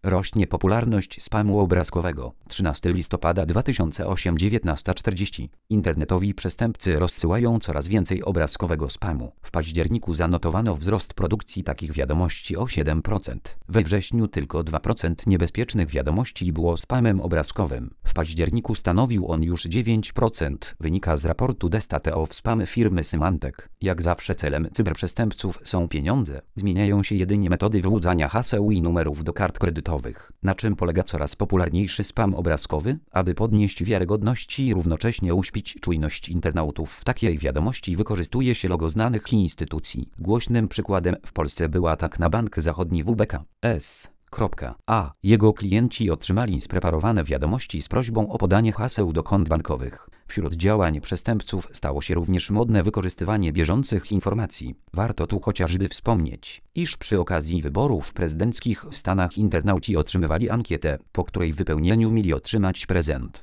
Rośnie popularność spamu obrazkowego. 13 listopada 2008 19:40. Internetowi przestępcy rozsyłają coraz więcej obrazkowego spamu. W październiku zanotowano wzrost produkcji takich wiadomości o 7%. We wrześniu tylko 2% niebezpiecznych wiadomości było spamem obrazkowym. W październiku stanowił on już 9%, wynika z raportu The State of Spam firmy Symantec. Jak zawsze celem cyberprzestępców są pieniądze. Zmieniają się jedynie metody wyłudzania haseł i numerów do kart kredytowych. Na czym polega coraz popularniejszy spam obrazkowy? Aby podnieść wiarygodność i równocześnie uśpić czujność internautów, w takiej wiadomości wykorzystuje się logo znanych instytucji. Głośnym przykładem w Polsce był atak na bank zachodni WBKS. Jego klienci otrzymali spreparowane wiadomości z prośbą o podanie haseł do kont bankowych. Wśród działań przestępców stało się również modne wykorzystywanie bieżących informacji. Warto tu chociażby wspomnieć, iż przy okazji wyborów prezydenckich w Stanach internauci otrzymywali ankietę, po której wypełnieniu mieli otrzymać prezent.